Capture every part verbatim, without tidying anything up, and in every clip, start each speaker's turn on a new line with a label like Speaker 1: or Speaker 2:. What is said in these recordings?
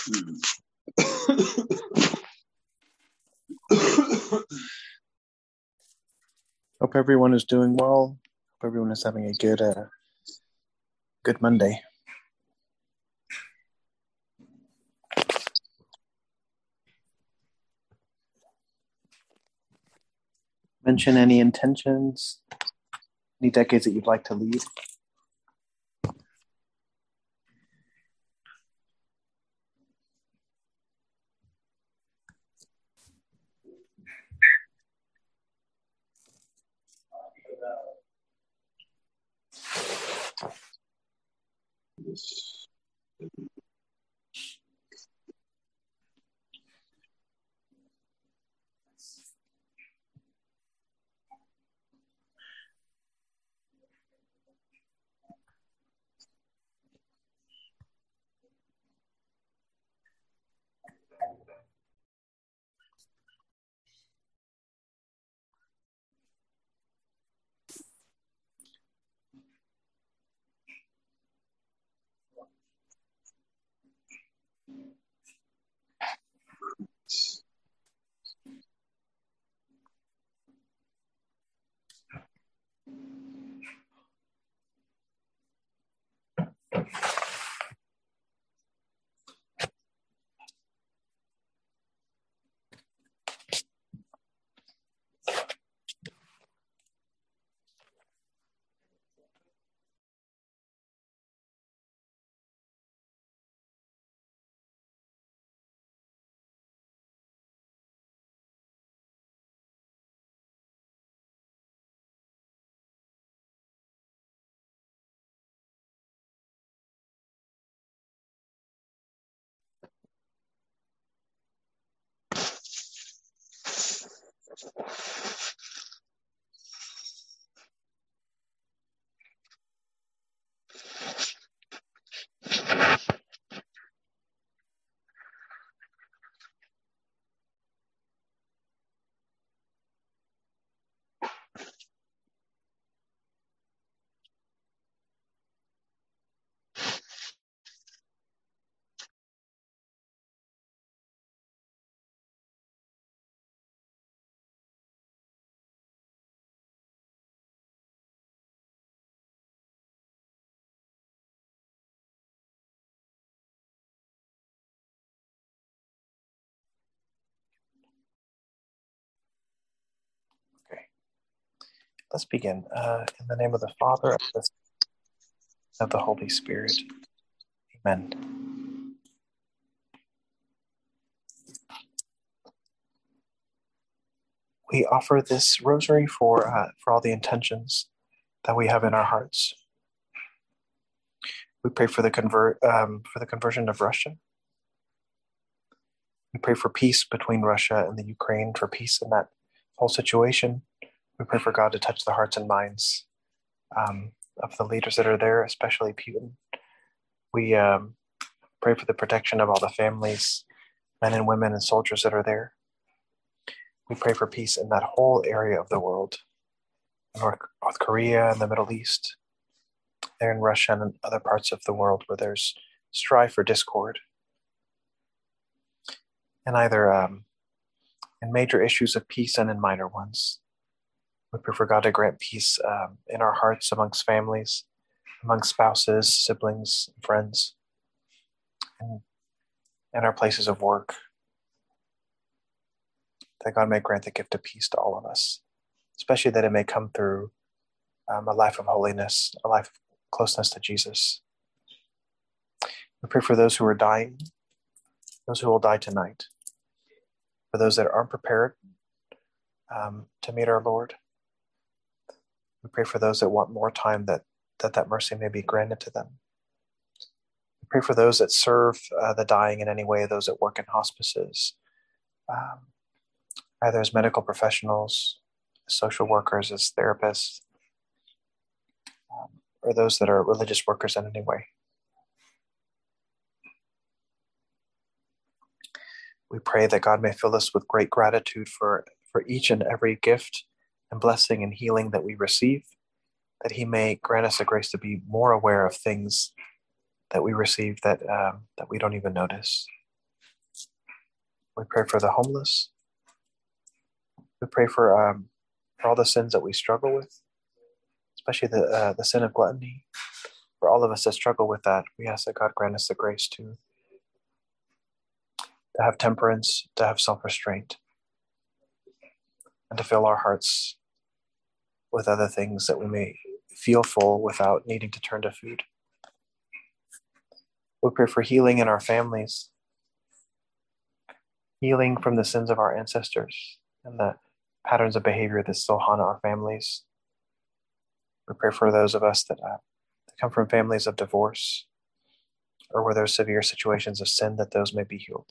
Speaker 1: Hope everyone is doing well. Hope everyone is having a good, uh, good Monday. Mention any intentions, any decades that you'd like to lead. Okay, let's begin. Uh, in the name of the Father, and of the, of the Holy Spirit. Amen. We offer this rosary for uh, for all the intentions that we have in our hearts. We pray for the convert um, for the conversion of Russia. We pray for peace between Russia and the Ukraine, for peace in that whole situation. We pray for God to touch the hearts and minds um, of the leaders that are there, especially Putin. We um, pray for the protection of all the families, men and women and soldiers that are there. We pray for peace in that whole area of the world, North, North Korea and the Middle East, there in Russia and in other parts of the world where there's strife or discord. And either um, in major issues of peace and in minor ones. We pray for God to grant peace um, in our hearts, amongst families, amongst spouses, siblings, friends, and in our places of work. That God may grant the gift of peace to all of us, especially that it may come through um, a life of holiness, a life of closeness to Jesus. We pray for those who are dying, those who will die tonight, for those that aren't prepared um, to meet our Lord. We pray for those that want more time, that that, that mercy may be granted to them. We pray for those that serve uh, the dying in any way, those that work in hospices, um, either as medical professionals, as social workers, as therapists, um, or those that are religious workers in any way. We pray that God may fill us with great gratitude for, for each and every gift and blessing and healing that we receive, that he may grant us the grace to be more aware of things that we receive that um, that we don't even notice. We pray for the homeless. We pray for, um, for all the sins that we struggle with, especially the uh, the sin of gluttony. For all of us that struggle with that, we ask that God grant us the grace to, to have temperance, to have self-restraint, and to fill our hearts with other things that we may feel full without needing to turn to food. We pray for healing in our families, healing from the sins of our ancestors and the patterns of behavior that still haunt our families. We pray for those of us that, uh, that come from families of divorce or where there's severe situations of sin, that those may be healed.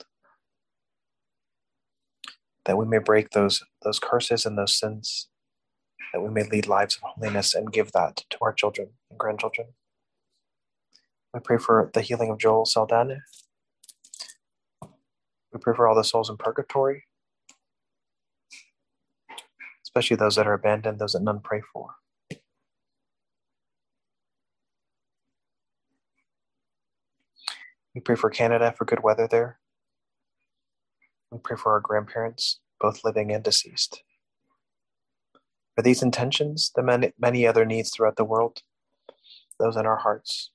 Speaker 1: That we may break those, those curses and those sins, that we may lead lives of holiness and give that to our children and grandchildren. We pray for the healing of Joel Saldana. We pray for all the souls in purgatory, especially those that are abandoned, those that none pray for. We pray for Canada, for good weather there. We pray for our grandparents, both living and deceased. For these intentions, the many, many other needs throughout the world, those in our hearts.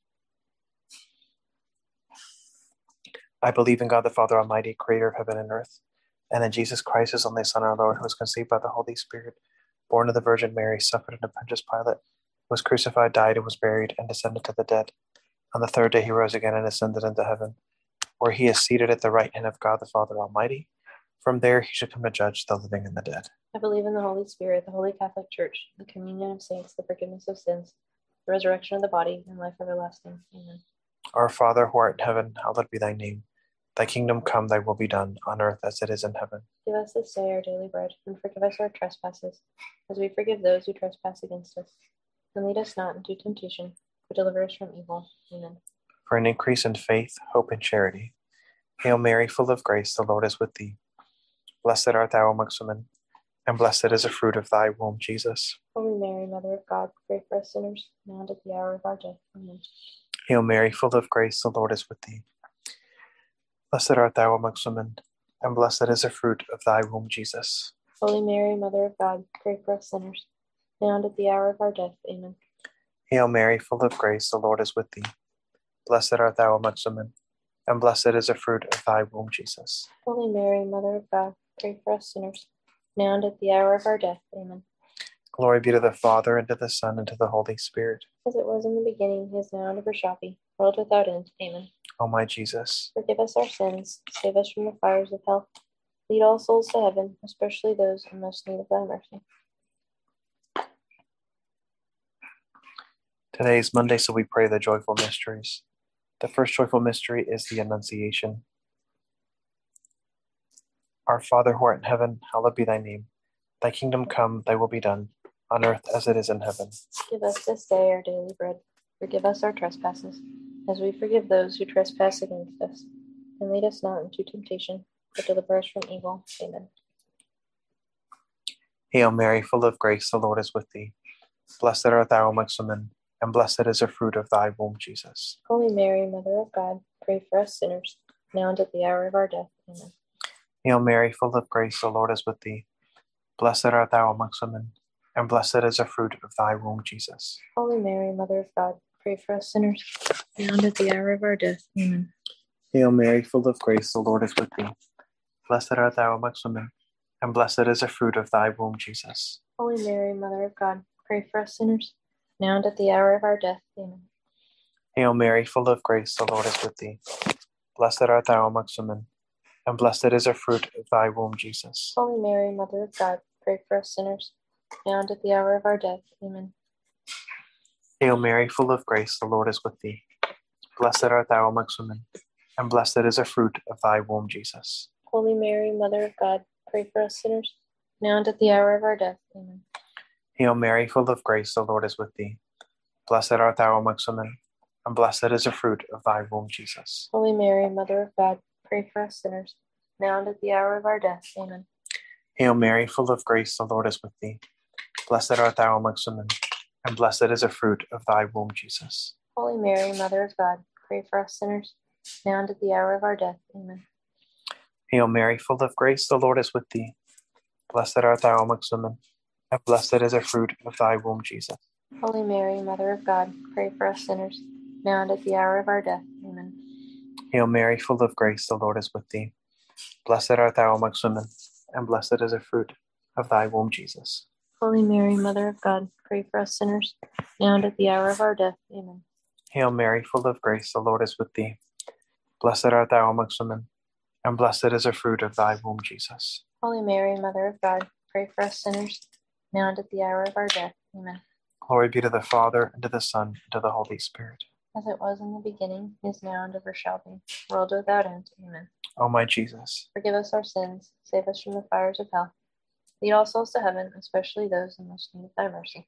Speaker 1: I believe in God the Father Almighty, creator of heaven and earth, and in Jesus Christ, his only Son, our Lord, who was conceived by the Holy Spirit, born of the Virgin Mary, suffered under Pontius Pilate, was crucified, died, and was buried, and descended to the dead. On the third day he rose again and ascended into heaven, where he is seated at the right hand of God the Father Almighty. From there he should come to judge the living and the dead.
Speaker 2: I believe in the Holy Spirit, the Holy Catholic Church, the communion of saints, the forgiveness of sins, the resurrection of the body, and life everlasting. Amen.
Speaker 1: Our Father, who art in heaven, hallowed be thy name. Thy kingdom come, thy will be done, on earth as it is in heaven.
Speaker 2: Give us this day our daily bread, and forgive us our trespasses, as we forgive those who trespass against us. And lead us not into temptation, but deliver us from evil. Amen.
Speaker 1: For an increase in faith, hope, and charity. Hail Mary, full of grace, the Lord is with thee. Blessed art thou amongst women, and blessed is the fruit of thy womb, Jesus.
Speaker 2: Holy Mary, Mother of God, pray for us sinners, now and at the hour of our death. Amen.
Speaker 1: Hail Mary, full of grace, the Lord is with thee. Blessed art thou amongst women, and blessed is the fruit of thy womb, Jesus.
Speaker 2: Holy Mary, Mother of God, pray for us sinners, now and at the hour of our death. Amen.
Speaker 1: Hail Mary, full of grace, the Lord is with thee. Blessed art thou amongst women, and blessed is the fruit of thy womb, Jesus.
Speaker 2: Holy Mary, Mother of God, pray for us sinners, now and at the hour of our death. Amen.
Speaker 1: Glory be to the Father, and to the Son, and to the Holy Spirit.
Speaker 2: As it was in the beginning, is now, and ever shall be, world without end. Amen.
Speaker 1: O my Jesus,
Speaker 2: forgive us our sins, save us from the fires of hell, lead all souls to heaven, especially those in most need of thy mercy.
Speaker 1: today is Monday, so we pray the joyful mysteries. The first joyful mystery is the Annunciation. Our Father, who art in heaven, hallowed be thy name. Thy kingdom come, thy will be done, on earth as it is in heaven.
Speaker 2: Give us this day our daily bread. Forgive us our trespasses, as we forgive those who trespass against us. And lead us not into temptation, but deliver us from evil. Amen.
Speaker 1: Hail Mary, full of grace, the Lord is with thee. Blessed art thou amongst women, and blessed is the fruit of thy womb, Jesus.
Speaker 2: Holy Mary, Mother of God, pray for us sinners, now and at the hour of our death. Amen.
Speaker 1: Hail Mary, full of grace, the Lord is with thee. Blessed art thou amongst women, and blessed is the fruit of thy womb, Jesus.
Speaker 2: Holy Mary, Mother of God, pray for us sinners, now and at the hour of our death. Amen.
Speaker 1: Hail Mary, full of grace, the Lord is with thee. Blessed art thou amongst women, and blessed is the fruit of thy womb, Jesus.
Speaker 2: Holy Mary, Mother of God, pray for us sinners, now and at the hour of our death. Amen.
Speaker 1: Hail Mary, full of grace, the Lord is with thee. Blessed art thou amongst women, and blessed is the fruit of thy womb, Jesus.
Speaker 2: Holy Mary, Mother of God, pray for us sinners, now and at the hour of our death. Amen.
Speaker 1: Hail Mary, full of grace, the Lord is with thee. Blessed art thou amongst women, and blessed is the fruit of thy womb, Jesus.
Speaker 2: Holy Mary, Mother of God, pray for us sinners, now and at the hour of our death. Amen.
Speaker 1: Hail Mary, full of grace, the Lord is with thee. Blessed art thou amongst women, and blessed is the fruit of thy womb, Jesus.
Speaker 2: Holy Mary, Mother of God, pray for us sinners, now and at the hour of our death. Amen.
Speaker 1: Hail Mary, full of grace, the Lord is with thee. Blessed art thou amongst women, and blessed is the fruit of thy womb, Jesus.
Speaker 2: Holy Mary, Mother of God, pray for us sinners, now and at the hour of our death. Amen.
Speaker 1: Hail Mary, full of grace, the Lord is with thee. Blessed art thou amongst women, and blessed is the fruit of thy womb, Jesus.
Speaker 2: Holy Mary, Mother of God, pray for us sinners, now and at the hour of our death. Amen.
Speaker 1: Hail Mary, full of grace, the Lord is with thee. Blessed art thou amongst women, and blessed is the fruit of thy womb, Jesus.
Speaker 2: Holy Mary, Mother of God, pray for us sinners, now and at the hour of our death. Amen.
Speaker 1: Hail Mary, full of grace, the Lord is with thee. Blessed art thou amongst women, and blessed is the fruit of thy womb, Jesus.
Speaker 2: Holy Mary, Mother of God, pray for us sinners, now and at the hour of our death. Amen.
Speaker 1: Glory be to the Father, and to the Son, and to the Holy Spirit.
Speaker 2: As it was in the beginning, is now, and ever shall be, world without end. Amen.
Speaker 1: O my Jesus,
Speaker 2: forgive us our sins, save us from the fires of hell. Lead all souls to heaven, especially those in most need of thy mercy.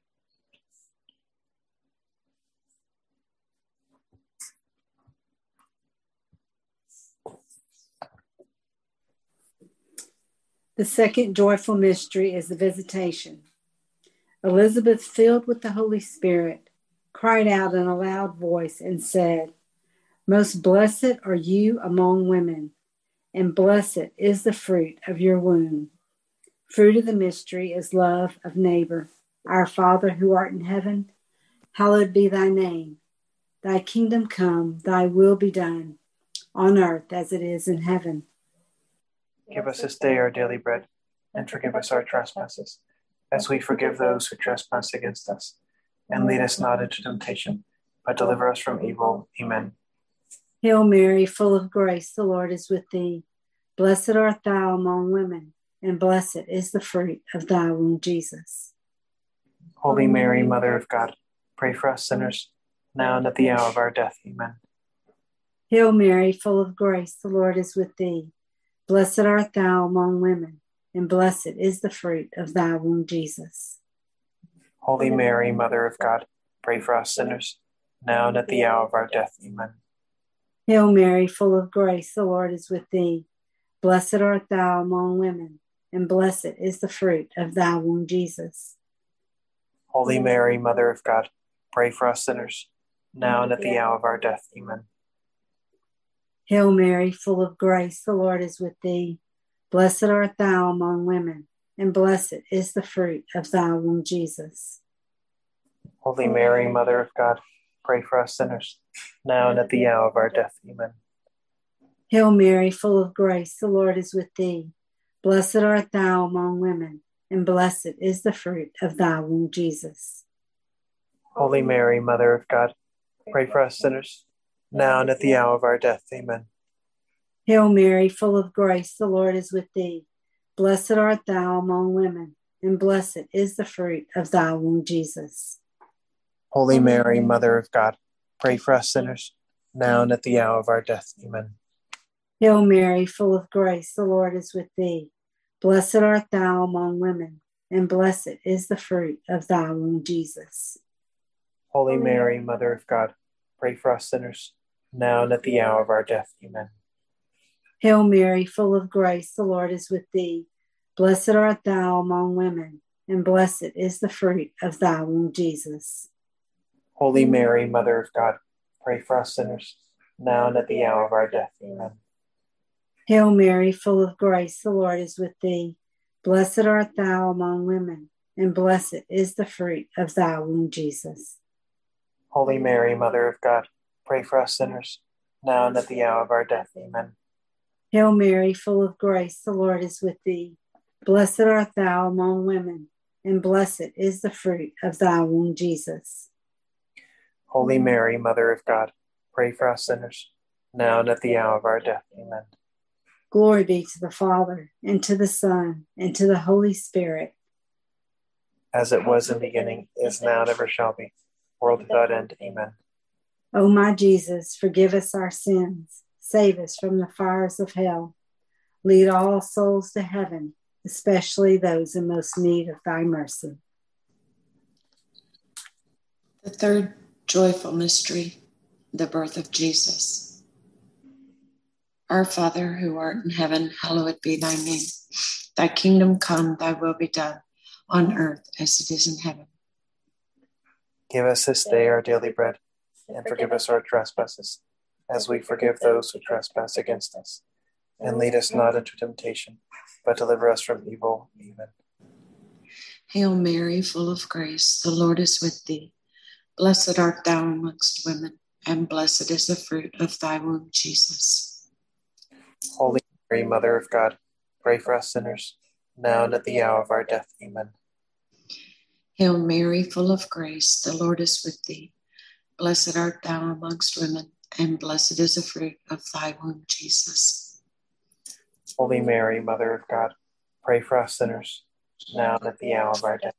Speaker 3: The second joyful mystery is the Visitation. Elizabeth, filled with the Holy Spirit, cried out in a loud voice and said, Most blessed are you among women, and blessed is the fruit of your womb. Fruit of the mystery is love of neighbor. Our Father who art in heaven, hallowed be thy name. Thy kingdom come, thy will be done, on earth as it is in heaven.
Speaker 1: Give us this day our daily bread, and forgive us our trespasses, as we forgive those who trespass against us. And lead us not into temptation, but deliver us from evil. Amen.
Speaker 3: Hail Mary, full of grace, the Lord is with thee. Blessed art thou among women, and blessed is the fruit of thy womb, Jesus.
Speaker 1: Holy Mary, Mother of God, pray for us sinners, now and at the hour of our death. Amen.
Speaker 3: Hail Mary, full of grace, the Lord is with thee. Blessed art thou among women, and blessed is the fruit of thy womb, Jesus.
Speaker 1: Holy Mary, Mother of God, pray for us sinners, now and at the hour of our death. Amen.
Speaker 3: Hail Mary, full of grace, the Lord is with thee. Blessed art thou among women, and blessed is the fruit of thy womb, Jesus.
Speaker 1: Holy Mary, Mother of God, pray for us sinners, now and at the hour of our death. Amen.
Speaker 3: Hail Mary, full of grace, the Lord is with thee. Blessed art thou among women, and blessed is the fruit of thy womb, Jesus.
Speaker 1: Holy Mary, Mother of God, pray for us sinners, now and at the hour of our death. Amen.
Speaker 3: Hail Mary, full of grace, the Lord is with thee. Blessed art thou among women, and blessed is the fruit of thy womb, Jesus.
Speaker 1: Holy Mary, Mother of God, pray for us sinners, now and at the hour of our death. Amen.
Speaker 3: Hail Mary, full of grace, the Lord is with thee. Blessed art thou among women, and blessed is the fruit of thy womb, Jesus.
Speaker 1: Holy Mary, Mother of God, pray for us sinners, now and at the hour of our death. Amen.
Speaker 3: Hail Mary, full of grace, the Lord is with thee. Blessed art thou among women, and blessed is the fruit of thy womb, Jesus.
Speaker 1: Holy Mary, Mother of God, pray for us sinners, now and at the hour of our death. Amen.
Speaker 3: Hail Mary, full of grace, the Lord is with thee. Blessed art thou among women, and blessed is the fruit of thy womb, Jesus.
Speaker 1: Holy Mary, Mother of God, pray for us sinners, now and at the hour of our death. Amen.
Speaker 3: Hail Mary, full of grace, the Lord is with thee. Blessed art thou among women, and blessed is the fruit of thy womb, Jesus.
Speaker 1: Holy Mary, Mother of God, pray for us sinners, now and at the hour of our death. Amen.
Speaker 3: Hail Mary, full of grace, the Lord is with thee. Blessed art thou among women, and blessed is the fruit of thy womb, Jesus.
Speaker 1: Holy Mary, Mother of God, pray for us sinners, now and at the hour of our death. Amen.
Speaker 3: Glory be to the Father, and to the Son, and to the Holy Spirit.
Speaker 1: As it was in the beginning, is now, and ever shall be, world without end. Amen.
Speaker 3: O my Jesus, forgive us our sins, save us from the fires of hell. Lead all souls to heaven, especially those in most need of thy mercy.
Speaker 4: The third joyful mystery, the birth of Jesus. Our Father, who art in heaven, hallowed be thy name. Thy kingdom come, thy will be done, on earth as it is in heaven.
Speaker 1: Give us this day our daily bread, and forgive us our trespasses, as we forgive those who trespass against us. and lead us not into temptation, but deliver us from evil. Amen.
Speaker 4: Hail Mary, full of grace, the Lord is with thee. Blessed art thou amongst women, and blessed is the fruit of thy womb, Jesus.
Speaker 1: Holy Mary, Mother of God, pray for us sinners, now and at the hour of our death. Amen.
Speaker 4: Hail Mary, full of grace, the Lord is with thee. Blessed art thou amongst women, and blessed is the fruit of thy womb, Jesus.
Speaker 1: Holy Mary, Mother of God, pray for us sinners, now and at the hour of our death.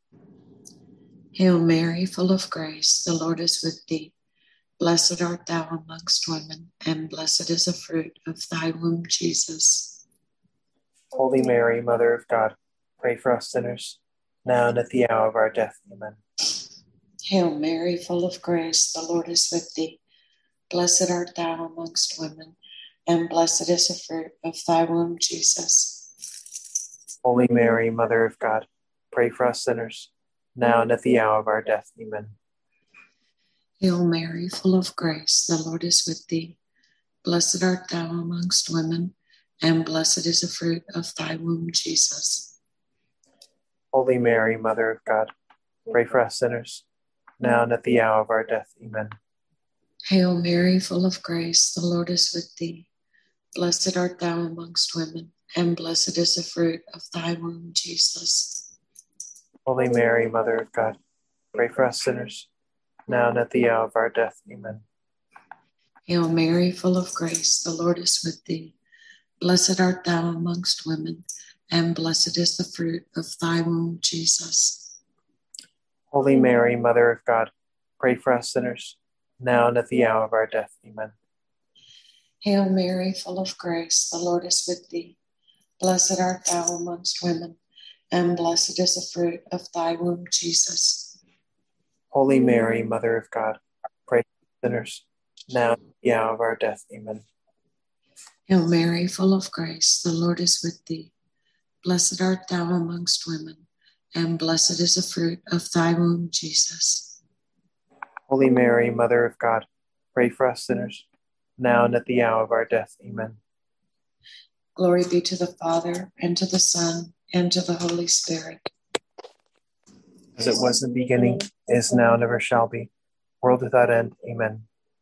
Speaker 4: Hail Mary, full of grace, the Lord is with thee. Blessed art thou amongst women, and blessed is the fruit of thy womb, Jesus.
Speaker 1: Holy Mary, Mother of God, pray for us sinners, now and at the hour of our death. Amen.
Speaker 4: Hail Mary, full of grace, the Lord is with thee. Blessed art thou amongst women, and blessed is the fruit of thy womb, Jesus.
Speaker 1: Holy Mary, Mother of God, pray for us sinners, now and at the hour of our death. Amen.
Speaker 4: Hail Mary, full of grace, the Lord is with thee. Blessed art thou amongst women, and blessed is the fruit of thy womb, Jesus.
Speaker 1: Holy Mary, Mother of God, pray for us sinners, now and at the hour of our death. Amen.
Speaker 4: Hail Mary, full of grace, the Lord is with thee. Blessed art thou amongst women, and blessed is the fruit of thy womb, Jesus.
Speaker 1: Holy Mary, Mother of God, pray for us sinners, now and at the hour of our death. Amen.
Speaker 4: Hail Mary, full of grace, the Lord is with thee. Blessed art thou amongst women, and blessed is the fruit of thy womb, Jesus.
Speaker 1: Holy Mary, Mother of God, pray for us sinners, now and at the hour of our death. Amen.
Speaker 4: Hail Mary, full of grace, the Lord is with thee. Blessed art thou amongst women, and blessed is the fruit of thy womb, Jesus.
Speaker 1: Holy Mary, Mother of God, pray for us sinners, now and at the hour of our death. Amen.
Speaker 4: Hail Mary, full of grace, the Lord is with thee. Blessed art thou amongst women, and blessed is the fruit of thy womb, Jesus.
Speaker 1: Holy Mary, Mother of God, pray for us sinners, now and at the hour of our death. Amen.
Speaker 4: Glory be to the Father, and to the Son, and to the Holy Spirit.
Speaker 1: As it was in the beginning, is now, and ever shall be, world without end. Amen.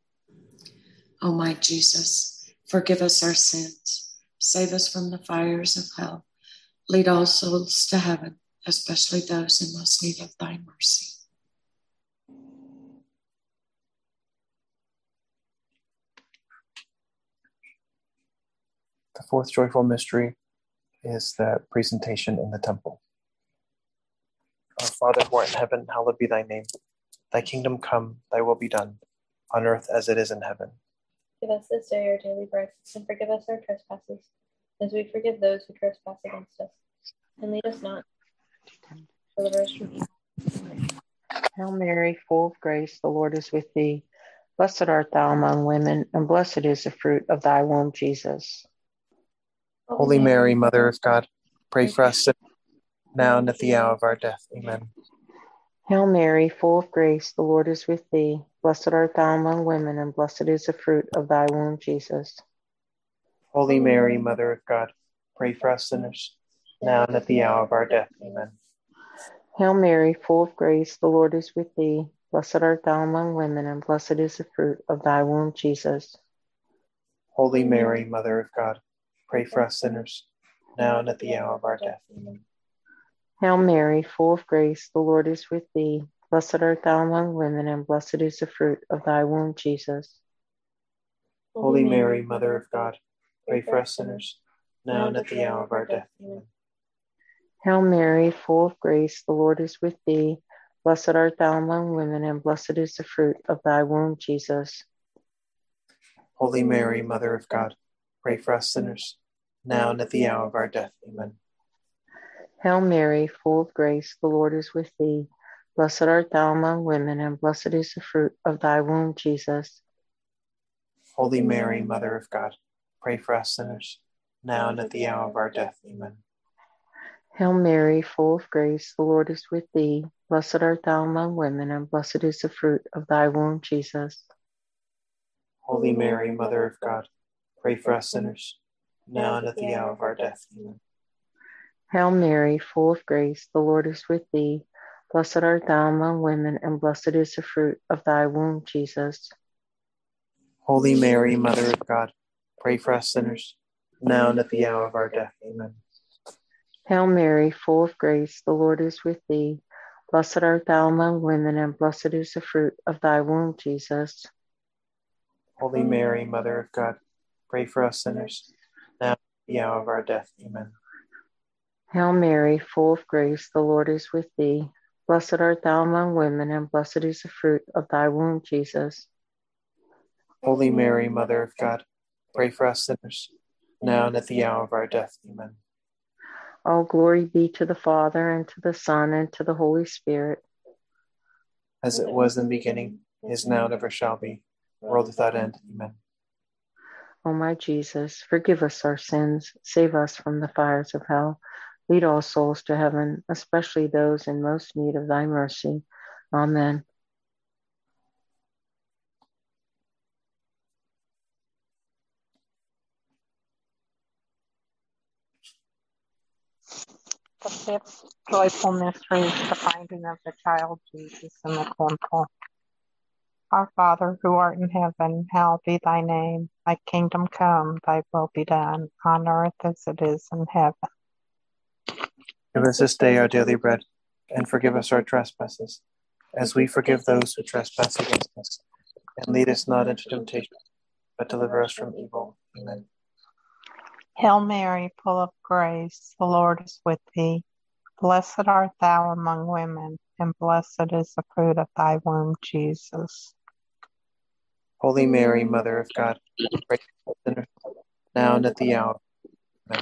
Speaker 4: O my Jesus, forgive us our sins, save us from the fires of hell, lead all souls to heaven, especially those in most need of thy mercy.
Speaker 1: The fourth joyful mystery is the presentation in the temple. Our Father who art in heaven, hallowed be thy name. Thy kingdom come, thy will be done, on earth as it is in heaven.
Speaker 2: Give us this day our daily bread, and forgive us our trespasses, as we forgive those who trespass against us. And lead us not into temptation, but deliver us from evil.
Speaker 5: Hail Mary, full of grace, the Lord is with thee. Blessed art thou among women, and blessed is the fruit of thy womb, Jesus.
Speaker 1: Holy Mary, Mother of God, pray for us sinners, now and at the hour of our death. Amen.
Speaker 5: Hail Mary, full of grace, the Lord is with thee. Blessed art thou among women, and blessed is the fruit of thy womb, Jesus.
Speaker 1: Holy Mary, Mother of God, pray for us sinners, now and at the hour of our death. Amen.
Speaker 5: Hail Mary, full of grace, the Lord is with thee. Blessed art thou among women, and blessed is the fruit of thy womb, Jesus.
Speaker 1: Holy Mary, Mother of God, pray for us sinners, now and at the hour of our death. Amen.
Speaker 5: Hail Mary, full of grace, the Lord is with thee. Blessed art thou among women, and blessed is the fruit of thy womb, Jesus.
Speaker 1: Holy Mary, Mother of God, pray for us sinners, now and at the hour of our death. Amen.
Speaker 5: Hail Mary, full of grace, the Lord is with thee. Blessed art thou among women, and blessed is the fruit of thy womb, Jesus.
Speaker 1: Holy Mary, Mother of God, pray for us sinners, now and at the hour of our death. Amen.
Speaker 5: Hail Mary, full of grace, the Lord is with thee. Blessed art thou among women, and blessed is the fruit of thy womb, Jesus.
Speaker 1: Holy Mary, Mother of God, pray for us sinners, now and at the hour of our death. Amen.
Speaker 5: Hail Mary, full of grace, the Lord is with thee. Blessed art thou among women, and blessed is the fruit of thy womb, Jesus.
Speaker 1: Holy Mary, Mother of God, pray for us sinners, now and at the hour of our death. Amen.
Speaker 5: Hail Mary, full of grace, the Lord is with thee. Blessed art thou among women, and blessed is the fruit of thy womb, Jesus.
Speaker 1: Holy Mary, Mother of God, pray for us sinners, now and at the hour of our death. Amen.
Speaker 5: Hail Mary, full of grace, the Lord is with thee. Blessed art thou among women, and blessed is the fruit of thy womb, Jesus.
Speaker 1: Holy Mary, Mother of God, pray for us sinners, now and at the hour of our death. Amen.
Speaker 5: Hail Mary, full of grace, the Lord is with thee. Blessed art thou among women, and blessed is the fruit of thy womb, Jesus.
Speaker 1: Holy Mary, Mother of God, pray for us sinners, now and at the hour of our death. Amen.
Speaker 5: All glory be to the Father, and to the Son, and to the Holy Spirit.
Speaker 1: As it was in the beginning, is now, and ever shall be, world without end. Amen.
Speaker 5: O my Jesus, forgive us our sins, save us from the fires of hell, lead all souls to heaven, especially those in most need of thy mercy. Amen.
Speaker 6: The fifth joyful mystery is the finding of the child Jesus in the temple. Our Father, who art in heaven, hallowed be thy name. Thy kingdom come, thy will be done, on earth as it is in heaven.
Speaker 1: Give us this day our daily bread, and forgive us our trespasses, as we forgive those who trespass against us. And lead us not into temptation, but deliver us from evil. Amen.
Speaker 6: Hail Mary, full of grace, the Lord is with thee. Blessed art thou among women, and blessed is the fruit of thy womb, Jesus.
Speaker 1: Holy Mary, Mother of God, pray for us sinners, now and at the hour. Amen.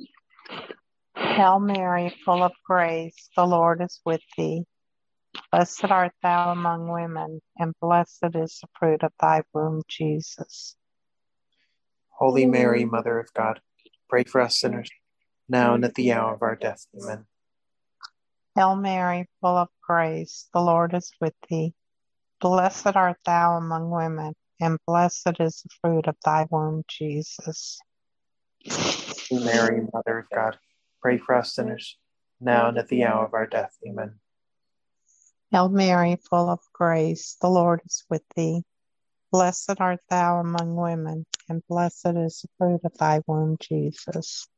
Speaker 6: Hail Mary, full of grace, the Lord is with thee. Blessed art thou among women, and blessed is the fruit of thy womb, Jesus.
Speaker 1: Holy Mary, Mother of God, pray for us sinners, now and at the hour of our death. Amen.
Speaker 6: Hail Mary, full of grace, the Lord is with thee. Blessed art thou among women, and blessed is the fruit of thy womb, Jesus.
Speaker 1: Holy Mary, Mother of God, pray for us sinners, now and at the hour of our death. Amen.
Speaker 6: Hail Mary, full of grace, the Lord is with thee. Blessed art thou among women, and blessed is the fruit of thy womb, Jesus.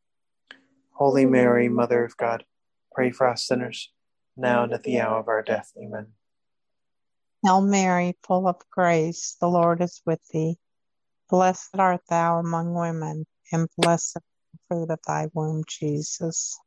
Speaker 1: Holy Mary, Mother of God, pray for us sinners, now and at the hour of our death. Amen.
Speaker 6: Hail Mary, full of grace, the Lord is with thee. Blessed art thou among women, and blessed is the fruit of thy womb, Jesus.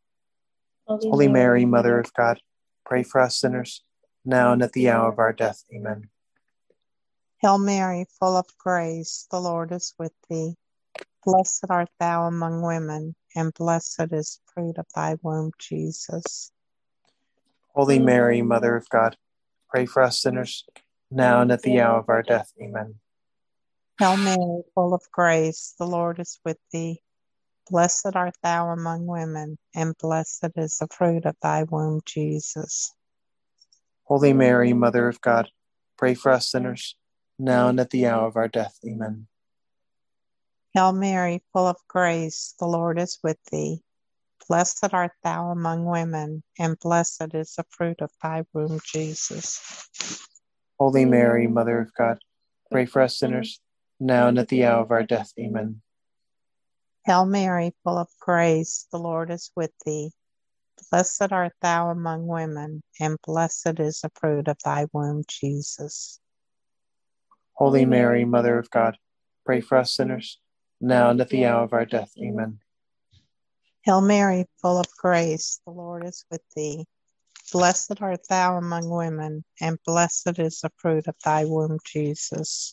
Speaker 1: Holy Mary, Mother of God, pray for us sinners, now and at the hour of our death. Amen.
Speaker 6: Hail Mary, full of grace, the Lord is with thee. Blessed art thou among women, and blessed is the fruit of thy womb, Jesus.
Speaker 1: Holy Mary, Mother of God, pray for us sinners, now and at the hour of our death. Amen.
Speaker 6: Hail Mary, full of grace, the Lord is with thee. Blessed art thou among women, and blessed is the fruit of thy womb, Jesus.
Speaker 1: Holy Mary, Mother of God, pray for us sinners, now and at the hour of our death. Amen.
Speaker 6: Hail Mary, full of grace, the Lord is with thee. Blessed art thou among women, and blessed is the fruit of thy womb, Jesus.
Speaker 1: Holy Mary, Mother of God, pray for us sinners, now and at the hour of our death. Amen.
Speaker 6: Hail Mary, full of grace, the Lord is with thee. Blessed art thou among women, and blessed is the fruit of thy womb, Jesus.
Speaker 1: Holy Mary, Mother of God, pray for us sinners, now and at the hour of our death. Amen.
Speaker 6: Hail Mary, full of grace, the Lord is with thee. Blessed art thou among women, and blessed is the fruit of thy womb, Jesus.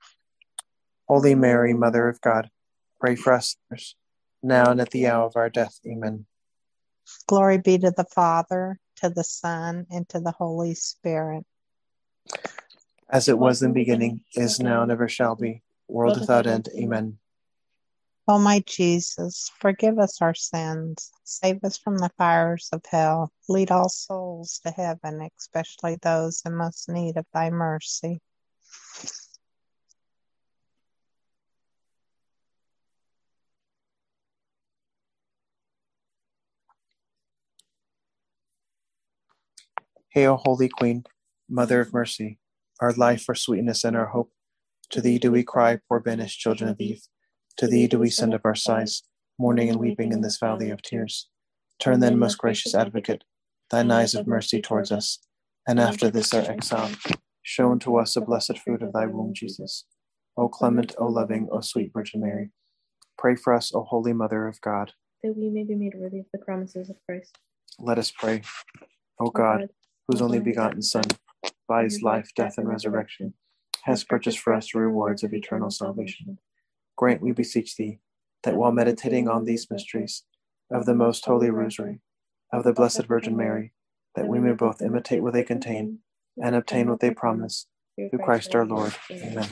Speaker 1: Holy Mary, Mother of God, pray for us sinners, now and at the hour of our death. Amen.
Speaker 6: Glory be to the Father, to the Son, and to the Holy Spirit.
Speaker 1: As it was in the beginning, is now, and ever shall be, world without end. Amen.
Speaker 6: O my Jesus, forgive us our sins, save us from the fires of hell, lead all souls to heaven, especially those in most need of thy mercy.
Speaker 1: Hail, Holy Queen, Mother of Mercy, our life, our sweetness, and our hope. To thee do we cry, poor banished children of Eve. To thee do we send up our sighs, mourning and weeping in this valley of tears. Turn then, most gracious Advocate, thine eyes of mercy towards us, and after this our exile, show unto us the blessed fruit of thy womb, Jesus. O clement, O loving, O sweet Virgin Mary, pray for us, O Holy Mother of God,
Speaker 2: that we may be made worthy of the promises of Christ.
Speaker 1: Let us pray. O God, whose only begotten Son, by his life, death, and resurrection, has purchased for us the rewards of eternal salvation, grant, we beseech thee, that while meditating on these mysteries of the most holy Rosary, of the Blessed Virgin Mary, that we may both imitate what they contain and obtain what they promise, through Christ our Lord. Amen.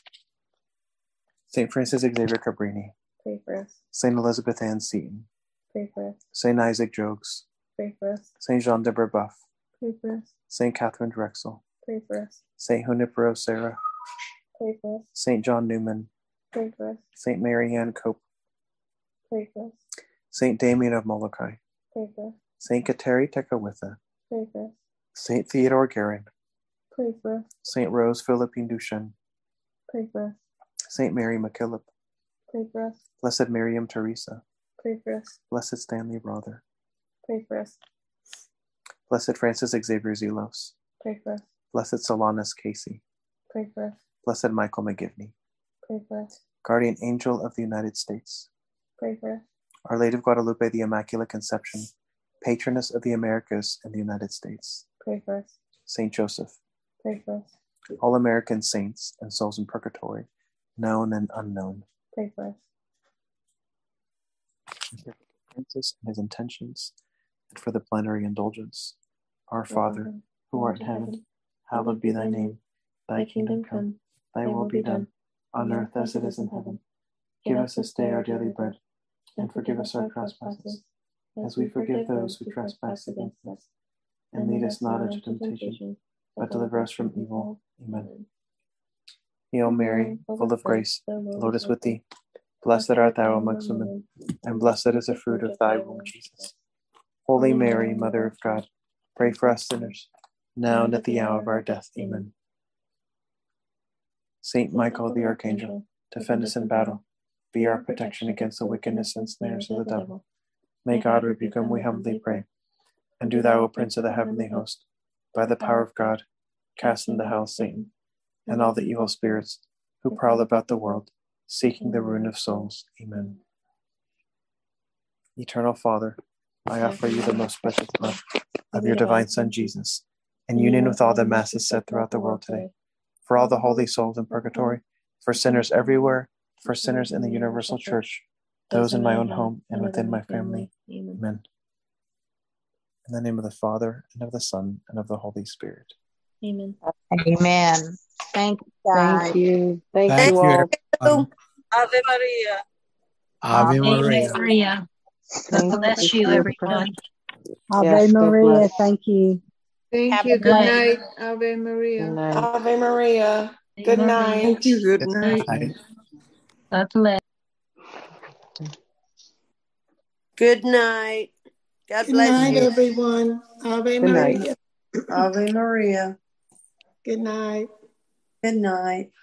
Speaker 1: Saint Francis Xavier Cabrini,
Speaker 2: pray for us.
Speaker 1: Saint Elizabeth Ann Seton,
Speaker 2: Pray for us.
Speaker 1: Saint Isaac Jogues,
Speaker 2: Pray for us.
Speaker 1: Saint Jean de Brebeuf,
Speaker 2: Pray for us.
Speaker 1: Saint Catherine Drexel,
Speaker 2: Pray for us.
Speaker 1: Saint Junipero Serra,
Speaker 2: Pray for us.
Speaker 1: Saint John Newman,
Speaker 2: Pray for us.
Speaker 1: Saint Mary Ann Cope,
Speaker 2: Pray for us.
Speaker 1: Saint Damien of Molokai,
Speaker 2: Pray for us.
Speaker 1: Saint Kateri Tekakwitha,
Speaker 2: Pray for us.
Speaker 1: Saint Theodore Guerin,
Speaker 2: Pray for us.
Speaker 1: Saint Rose Philippine Duchesne,
Speaker 2: Pray for us.
Speaker 1: Saint Mary MacKillop,
Speaker 2: Pray for us.
Speaker 1: Blessed Miriam Teresa,
Speaker 2: Pray for us.
Speaker 1: Blessed Stanley Rother,
Speaker 2: Pray for us.
Speaker 1: Blessed Francis Xavier Zelos,
Speaker 2: Pray for us.
Speaker 1: Blessed Solanus Casey,
Speaker 2: Pray for us.
Speaker 1: Blessed Michael McGivney,
Speaker 2: Pray for us.
Speaker 1: Guardian Angel of the United States,
Speaker 2: Pray for us.
Speaker 1: Our Lady of Guadalupe, the Immaculate Conception, Patroness of the Americas and the United States,
Speaker 2: Pray for us.
Speaker 1: Saint Joseph,
Speaker 2: Pray for us.
Speaker 1: all American saints and souls in purgatory, known and unknown.
Speaker 2: Pray for us.
Speaker 1: For Francis and his intentions, and for the plenary indulgence. Our Father, who art in heaven, hallowed be thy name. Thy kingdom come, thy will be done, on earth as it is in heaven. Give us this day our daily bread, and forgive us our trespasses, as we forgive those who trespass against us. And lead us not into temptation, but deliver us from evil. Amen. Hail Mary, full of grace, the Lord is with thee. Blessed art thou amongst women, and blessed is the fruit of thy womb, Jesus. Holy Mary, Mother of God, pray for us sinners, now and at the hour of our death. Amen. Saint Michael the Archangel, defend us in battle. Be our protection against the wickedness and snares of the devil. May God rebuke him, we humbly pray. And do thou, O Prince of the heavenly host, by the power of God, cast into hell Satan, and all the evil spirits who prowl about the world, seeking the ruin of souls. Amen. Eternal Father, I offer you the most precious love of your divine Son, Jesus, in union with all the masses said throughout the world today, for all the holy souls in purgatory, for sinners everywhere, for sinners in the universal church, those in my own home and within my family. Amen. In the name of the Father, and of the Son, and of the Holy Spirit.
Speaker 2: Amen.
Speaker 6: Amen. Thank you, guys.
Speaker 5: Thank you. Thank,
Speaker 7: Thank
Speaker 5: you
Speaker 7: you,
Speaker 5: all.
Speaker 7: everyone.
Speaker 8: Ave Maria.
Speaker 7: Ave
Speaker 6: Ave
Speaker 7: Maria.
Speaker 9: Maria.
Speaker 5: Thank
Speaker 9: God bless you,
Speaker 5: for-
Speaker 9: everyone.
Speaker 3: Ave
Speaker 5: Yes, God
Speaker 3: Maria,
Speaker 5: bless.
Speaker 3: thank you.
Speaker 8: Thank
Speaker 6: Have
Speaker 8: you.
Speaker 6: a
Speaker 8: Good
Speaker 9: night.
Speaker 8: night. Ave Maria.
Speaker 5: Good night.
Speaker 10: Ave Maria. Good
Speaker 9: Maria.
Speaker 10: night.
Speaker 8: Thank you. Good
Speaker 7: Good
Speaker 8: night.
Speaker 7: night.
Speaker 9: God bless.
Speaker 10: Good night. God
Speaker 8: Good
Speaker 10: bless
Speaker 8: night,
Speaker 10: you.
Speaker 8: everyone. Ave
Speaker 5: Good night.
Speaker 8: Maria.
Speaker 10: Ave Maria.
Speaker 8: Good night.
Speaker 10: Good night.